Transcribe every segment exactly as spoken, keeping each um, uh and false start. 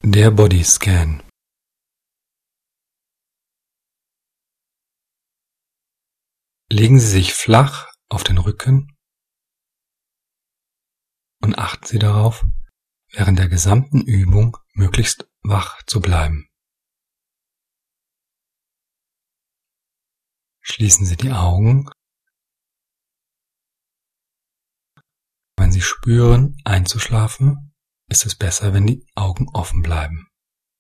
Der Bodyscan. Legen Sie sich flach auf den Rücken und achten Sie darauf, während der gesamten Übung möglichst wach zu bleiben. Schließen Sie die Augen. Wenn Sie spüren, einzuschlafen, ist es besser, wenn die Augen offen bleiben.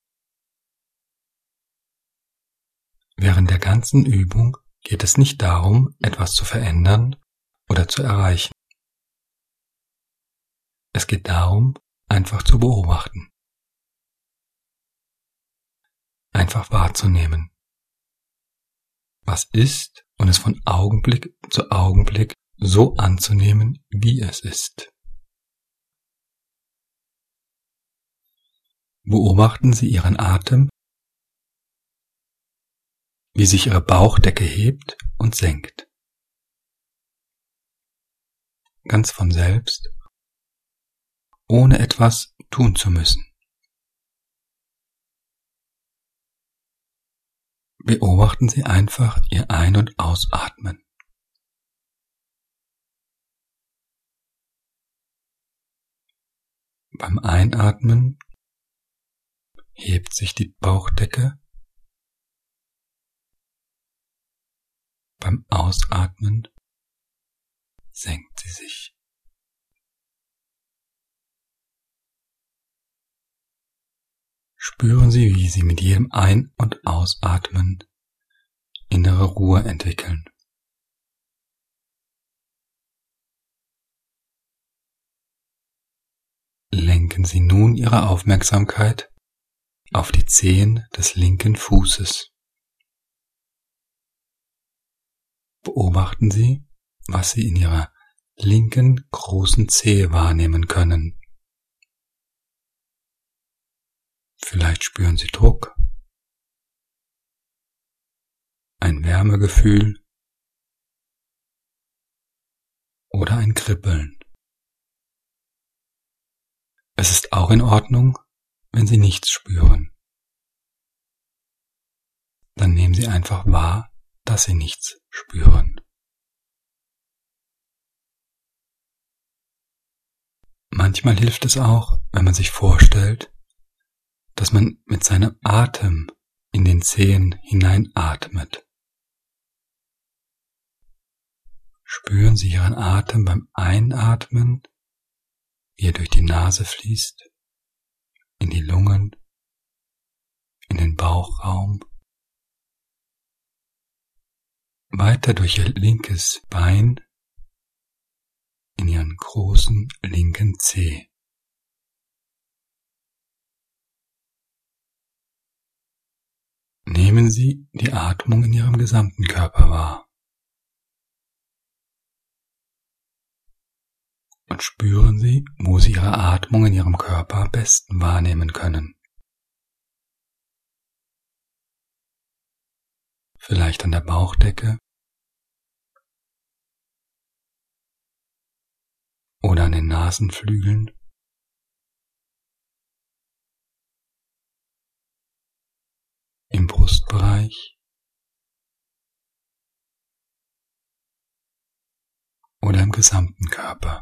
Während der ganzen Übung geht es nicht darum, etwas zu verändern oder zu erreichen. Es geht darum, einfach zu beobachten. Einfach wahrzunehmen, was ist, und es von Augenblick zu Augenblick so anzunehmen, wie es ist. Beobachten Sie Ihren Atem, wie sich Ihre Bauchdecke hebt und senkt. Ganz von selbst, ohne etwas tun zu müssen. Beobachten Sie einfach Ihr Ein- und Ausatmen. Beim Einatmen hebt sich die Bauchdecke. Beim Ausatmen senkt sie sich. Spüren Sie, wie Sie mit jedem Ein- und Ausatmen innere Ruhe entwickeln. Lenken Sie nun Ihre Aufmerksamkeit auf die Zehen des linken Fußes. Beobachten Sie, was Sie in Ihrer linken großen Zehe wahrnehmen können. Vielleicht spüren Sie Druck, ein Wärmegefühl oder ein Kribbeln. Es ist auch in Ordnung, wenn Sie nichts spüren. Dann nehmen Sie einfach wahr, dass Sie nichts spüren. Manchmal hilft es auch, wenn man sich vorstellt, dass man mit seinem Atem in den Zehen hineinatmet. Spüren Sie Ihren Atem beim Einatmen, wie er durch die Nase fließt, in die Lungen, in den Bauchraum, weiter durch Ihr linkes Bein, in Ihren großen linken Zeh. Nehmen Sie die Atmung in Ihrem gesamten Körper wahr und spüren Sie, wo Sie Ihre Atmung in Ihrem Körper am besten wahrnehmen können. Vielleicht an der Bauchdecke oder an den Nasenflügeln. Im Brustbereich oder im gesamten Körper.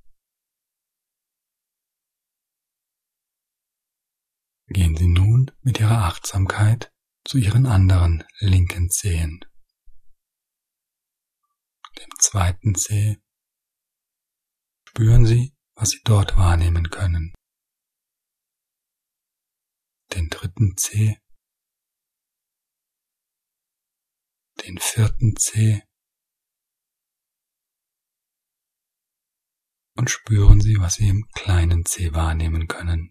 Gehen Sie nun mit Ihrer Achtsamkeit zu Ihren anderen linken Zehen, dem zweiten Zeh. Spüren Sie, was Sie dort wahrnehmen können. Den dritten Zeh, den vierten Zeh und spüren Sie, was Sie im kleinen Zeh wahrnehmen können.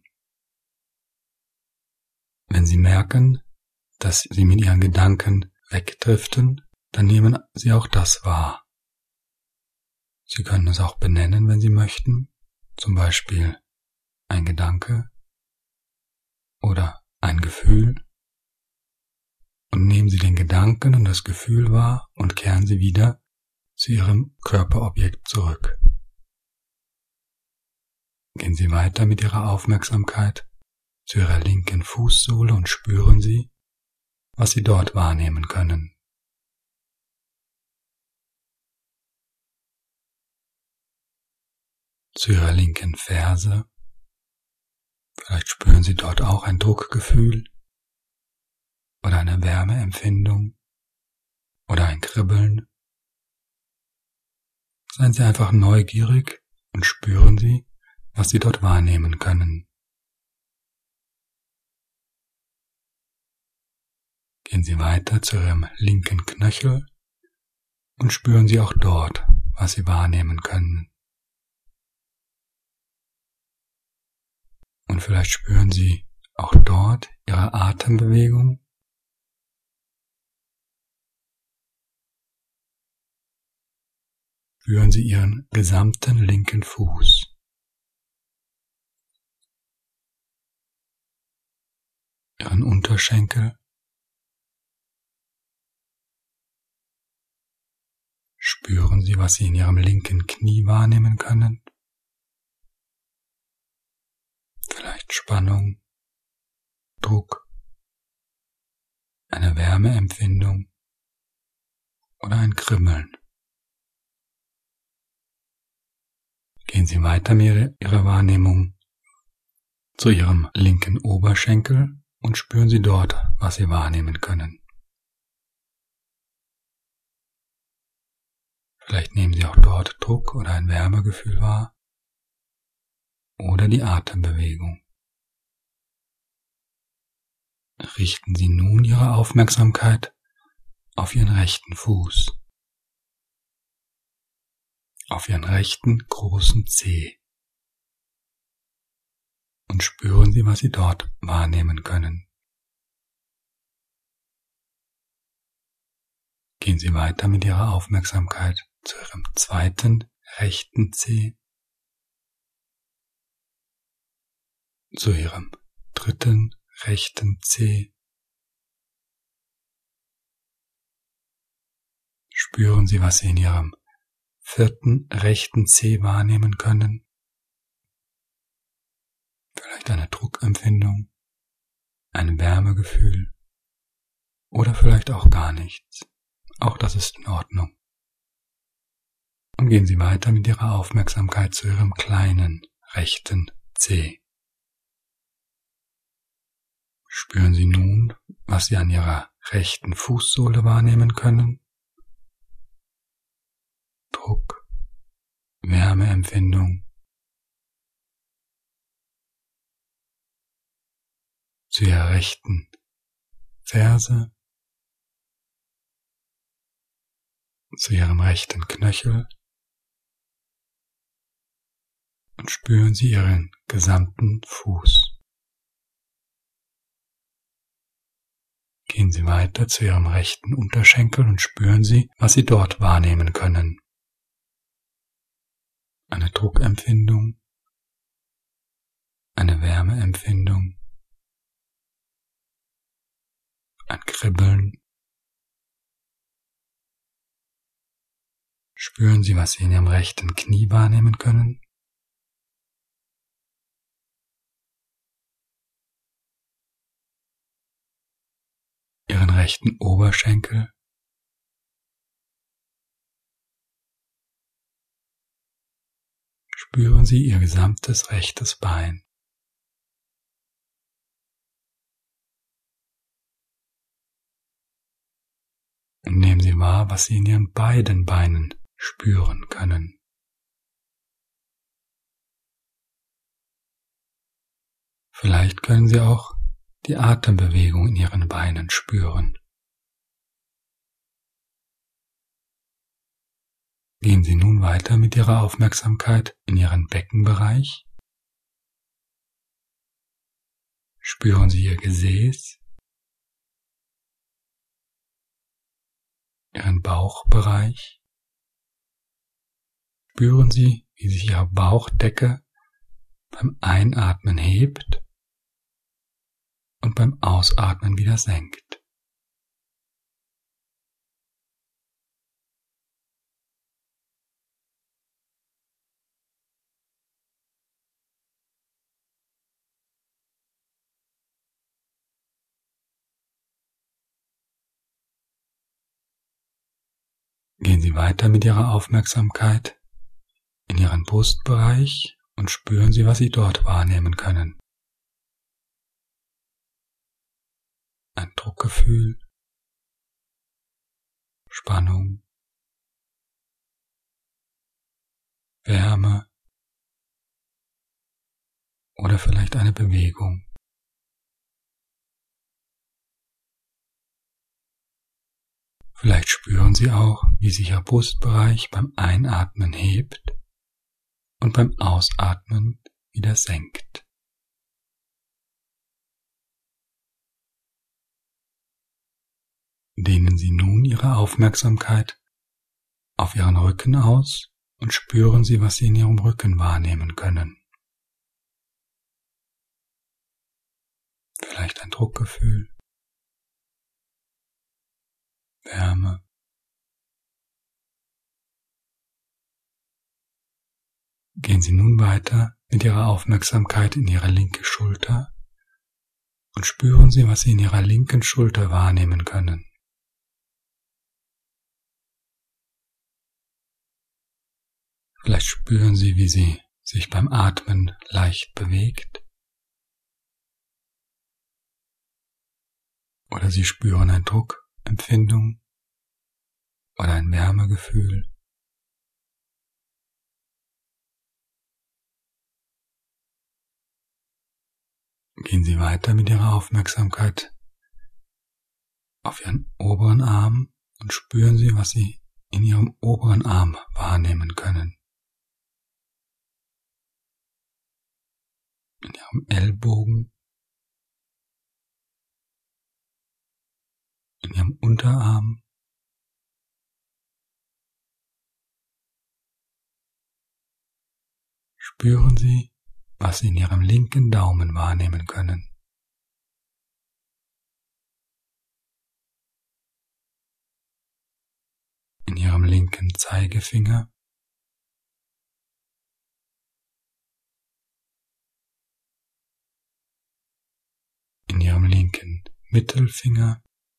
Wenn Sie merken, dass Sie mit Ihren Gedanken wegdriften, dann nehmen Sie auch das wahr. Sie können es auch benennen, wenn Sie möchten, zum Beispiel ein Gedanke oder ein Gefühl. Und nehmen Sie den Gedanken und das Gefühl wahr und kehren Sie wieder zu Ihrem Körperobjekt zurück. Gehen Sie weiter mit Ihrer Aufmerksamkeit zu Ihrer linken Fußsohle und spüren Sie, was Sie dort wahrnehmen können. Zu Ihrer linken Ferse. Vielleicht spüren Sie dort auch ein Druckgefühl oder eine Wärmeempfindung oder ein Kribbeln. Seien Sie einfach neugierig und spüren Sie, was Sie dort wahrnehmen können. Gehen Sie weiter zu Ihrem linken Knöchel und spüren Sie auch dort, was Sie wahrnehmen können. Und vielleicht spüren Sie auch dort Ihre Atembewegung. Spüren Sie Ihren gesamten linken Fuß. Ihren Unterschenkel. Spüren Sie, was Sie in Ihrem linken Knie wahrnehmen können. Vielleicht Spannung, Druck, eine Wärmeempfindung oder ein Kribbeln. Gehen Sie weiter mit Ihrer Wahrnehmung zu Ihrem linken Oberschenkel und spüren Sie dort, was Sie wahrnehmen können. Vielleicht nehmen Sie auch dort Druck oder ein Wärmegefühl wahr oder die Atembewegung. Richten Sie nun Ihre Aufmerksamkeit auf Ihren rechten Fuß, auf Ihren rechten großen Zeh und spüren Sie, was Sie dort wahrnehmen können. Gehen Sie weiter mit Ihrer Aufmerksamkeit zu Ihrem zweiten rechten Zeh, zu Ihrem dritten rechten Zeh. Spüren Sie, was Sie in Ihrem vierten rechten Zeh wahrnehmen können. Vielleicht eine Druckempfindung, ein Wärmegefühl oder vielleicht auch gar nichts. Auch das ist in Ordnung. Und gehen Sie weiter mit Ihrer Aufmerksamkeit zu Ihrem kleinen rechten Zeh. Spüren Sie nun, was Sie an Ihrer rechten Fußsohle wahrnehmen können. Druck, Wärmeempfindung. Zu Ihrer rechten Ferse, zu Ihrem rechten Knöchel und spüren Sie Ihren gesamten Fuß. Gehen Sie weiter zu Ihrem rechten Unterschenkel und spüren Sie, was Sie dort wahrnehmen können. Eine Druckempfindung, eine Wärmeempfindung, ein Kribbeln. Spüren Sie, was Sie in Ihrem rechten Knie wahrnehmen können. Ihren rechten Oberschenkel. Spüren Sie Ihr gesamtes rechtes Bein. Und nehmen Sie wahr, was Sie in Ihren beiden Beinen spüren können. Vielleicht können Sie auch die Atembewegung in Ihren Beinen spüren. Gehen Sie nun weiter mit Ihrer Aufmerksamkeit in Ihren Beckenbereich. Spüren Sie Ihr Gesäß, Ihren Bauchbereich. Spüren Sie, wie sich Ihre Bauchdecke beim Einatmen hebt und beim Ausatmen wieder senkt. Sie weiter mit Ihrer Aufmerksamkeit in Ihren Brustbereich und spüren Sie, was Sie dort wahrnehmen können. Ein Druckgefühl, Spannung, Wärme oder vielleicht eine Bewegung. Vielleicht spüren Sie auch, wie sich Ihr Brustbereich beim Einatmen hebt und beim Ausatmen wieder senkt. Dehnen Sie nun Ihre Aufmerksamkeit auf Ihren Rücken aus und spüren Sie, was Sie in Ihrem Rücken wahrnehmen können. Vielleicht ein Druckgefühl, Wärme. Gehen Sie nun weiter mit Ihrer Aufmerksamkeit in Ihre linke Schulter und spüren Sie, was Sie in Ihrer linken Schulter wahrnehmen können. Vielleicht spüren Sie, wie sie sich beim Atmen leicht bewegt. Oder Sie spüren eine Druckempfindung oder ein Wärmegefühl. Gehen Sie weiter mit Ihrer Aufmerksamkeit auf Ihren oberen Arm und spüren Sie, was Sie in Ihrem oberen Arm wahrnehmen können. In Ihrem Ellbogen, in Ihrem Unterarm, spüren Sie, was Sie in Ihrem linken Daumen wahrnehmen können. In Ihrem linken Zeigefinger, in Ihrem linken Mittelfinger,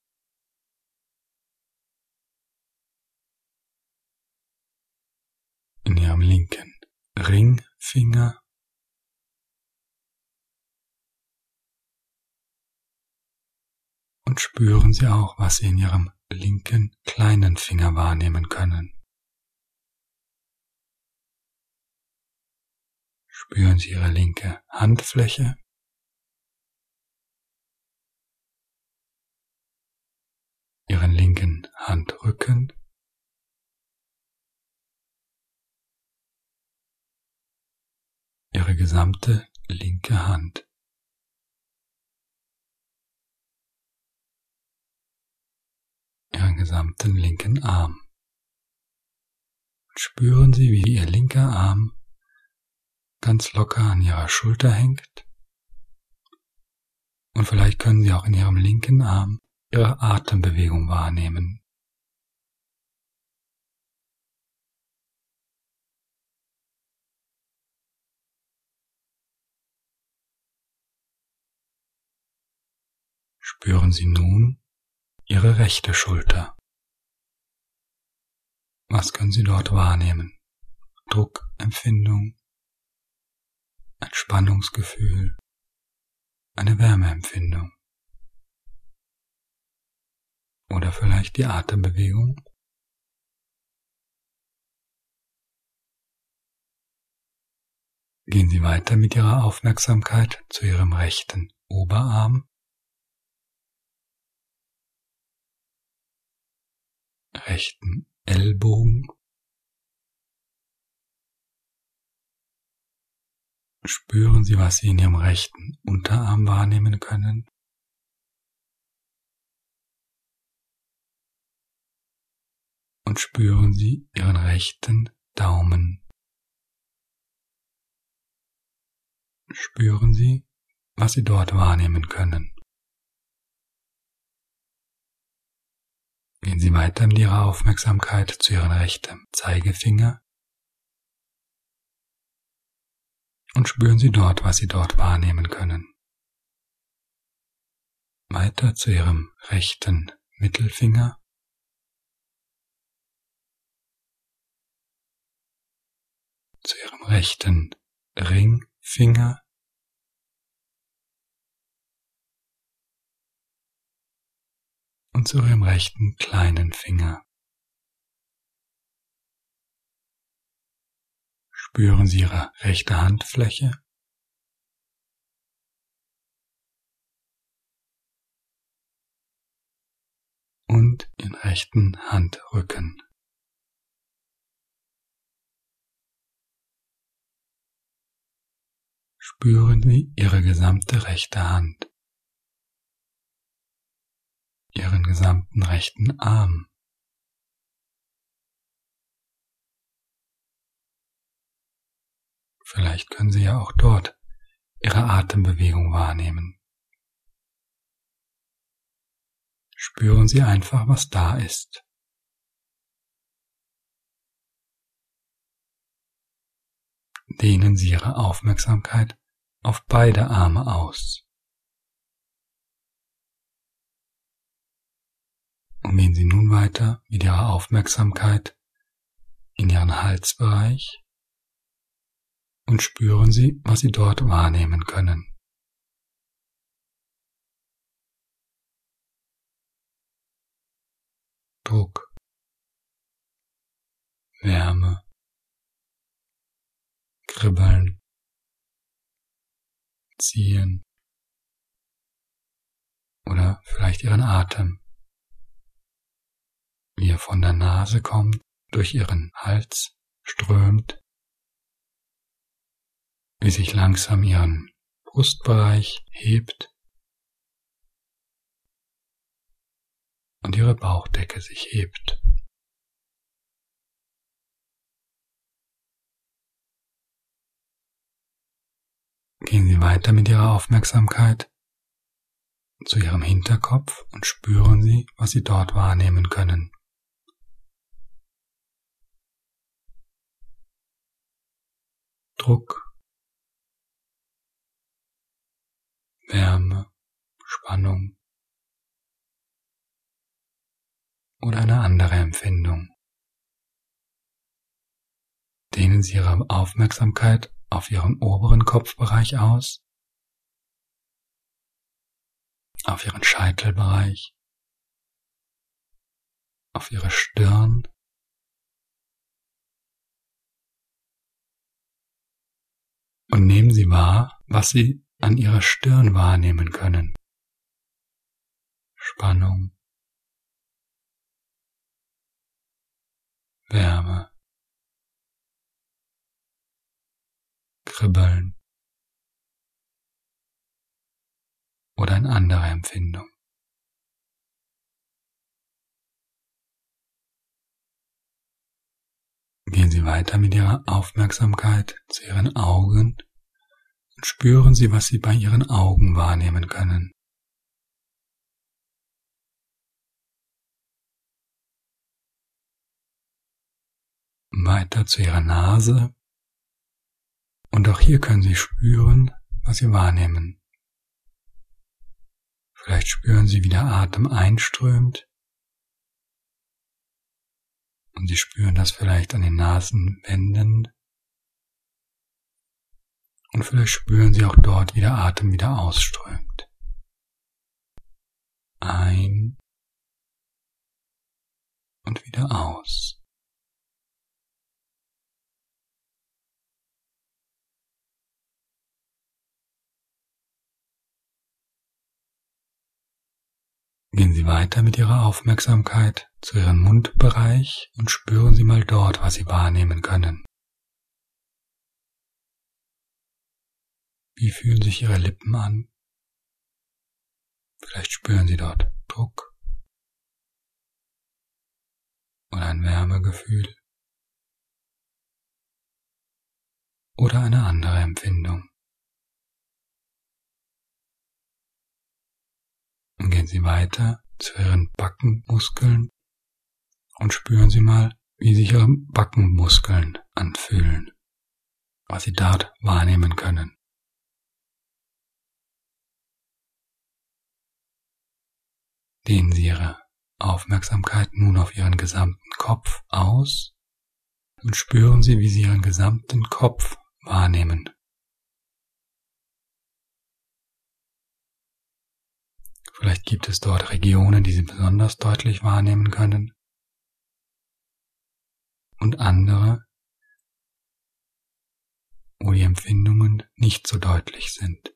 in Ihrem linken Ringfinger, und spüren Sie auch, was Sie in Ihrem linken kleinen Finger wahrnehmen können. Spüren Sie Ihre linke Handfläche, Ihren linken Handrücken, Ihre gesamte linke Hand. Ihren gesamten linken Arm. Und spüren Sie, wie Ihr linker Arm ganz locker an Ihrer Schulter hängt. Und vielleicht können Sie auch in Ihrem linken Arm Ihre Atembewegung wahrnehmen. Spüren Sie nun Ihre rechte Schulter. Was können Sie dort wahrnehmen? Druckempfindung, ein Spannungsgefühl, eine Wärmeempfindung oder vielleicht die Atembewegung? Gehen Sie weiter mit Ihrer Aufmerksamkeit zu Ihrem rechten Oberarm, rechten Ellbogen. Spüren Sie, was Sie in Ihrem rechten Unterarm wahrnehmen können. Und spüren Sie Ihren rechten Daumen. Spüren Sie, was Sie dort wahrnehmen können. Gehen Sie weiter mit Ihrer Aufmerksamkeit zu Ihrem rechten Zeigefinger und spüren Sie dort, was Sie dort wahrnehmen können. Weiter zu Ihrem rechten Mittelfinger zu Ihrem rechten Ringfinger und zu Ihrem rechten kleinen Finger. Spüren Sie Ihre rechte Handfläche und Ihren rechten Handrücken. Spüren Sie Ihre gesamte rechte Hand, Ihren gesamten rechten Arm. Vielleicht können Sie ja auch dort Ihre Atembewegung wahrnehmen. Spüren Sie einfach, was da ist. Dehnen Sie Ihre Aufmerksamkeit auf beide Arme aus. Und gehen Sie nun weiter mit Ihrer Aufmerksamkeit in Ihren Halsbereich und spüren Sie, was Sie dort wahrnehmen können. Druck, Wärme, Kribbeln, Ziehen oder vielleicht Ihren Atem, wie er von der Nase kommt, durch Ihren Hals strömt, wie sich langsam Ihren Brustbereich hebt und Ihre Bauchdecke sich hebt. Gehen Sie weiter mit Ihrer Aufmerksamkeit zu Ihrem Hinterkopf und spüren Sie, was Sie dort wahrnehmen können. Druck, Wärme, Spannung oder eine andere Empfindung. Dehnen Sie Ihre Aufmerksamkeit auf Ihren oberen Kopfbereich aus, auf Ihren Scheitelbereich, auf Ihre Stirn und nehmen Sie wahr, was Sie an Ihrer Stirn wahrnehmen können. Spannung, Wärme, Kribbeln oder eine andere Empfindung. Gehen Sie weiter mit Ihrer Aufmerksamkeit zu Ihren Augen und spüren Sie, was Sie bei Ihren Augen wahrnehmen können. Weiter zu Ihrer Nase und auch hier können Sie spüren, was Sie wahrnehmen. Vielleicht spüren Sie, wie der Atem einströmt und Sie spüren das vielleicht an den Nasenwänden und vielleicht spüren Sie auch dort, wie der Atem wieder ausströmt. Ein und wieder aus. Gehen Sie weiter mit Ihrer Aufmerksamkeit zu Ihrem Mundbereich und spüren Sie mal dort, was Sie wahrnehmen können. Wie fühlen sich Ihre Lippen an? Vielleicht spüren Sie dort Druck oder ein Wärmegefühl oder eine andere Empfindung. Und gehen Sie weiter zu Ihren Backenmuskeln und spüren Sie mal, wie sich Ihre Backenmuskeln anfühlen, was Sie dort wahrnehmen können. Dehnen Sie Ihre Aufmerksamkeit nun auf Ihren gesamten Kopf aus Und spüren Sie, wie Sie Ihren gesamten Kopf wahrnehmen. Vielleicht gibt es dort Regionen, die Sie besonders deutlich wahrnehmen können und andere, wo die Empfindungen nicht so deutlich sind.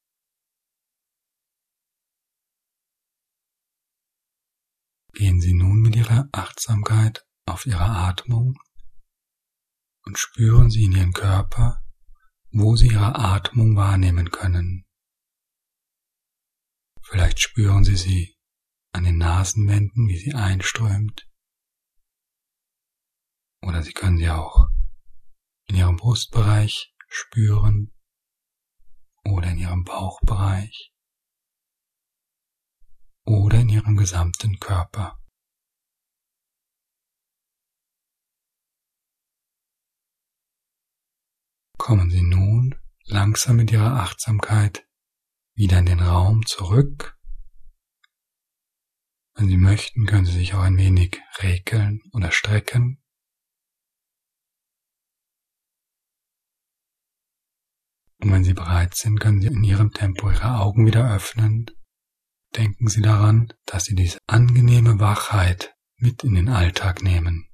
Gehen Sie nun mit Ihrer Achtsamkeit auf Ihre Atmung und spüren Sie in Ihren Körper, wo Sie Ihre Atmung wahrnehmen können. Vielleicht spüren Sie sie an den Nasenwänden, wie sie einströmt. Oder Sie können sie auch in Ihrem Brustbereich spüren oder in Ihrem Bauchbereich oder in Ihrem gesamten Körper. Kommen Sie nun langsam mit Ihrer Achtsamkeit wieder in den Raum zurück. Wenn Sie möchten, können Sie sich auch ein wenig rekeln oder strecken. Und wenn Sie bereit sind, können Sie in Ihrem Tempo Ihre Augen wieder öffnen. Denken Sie daran, dass Sie diese angenehme Wachheit mit in den Alltag nehmen.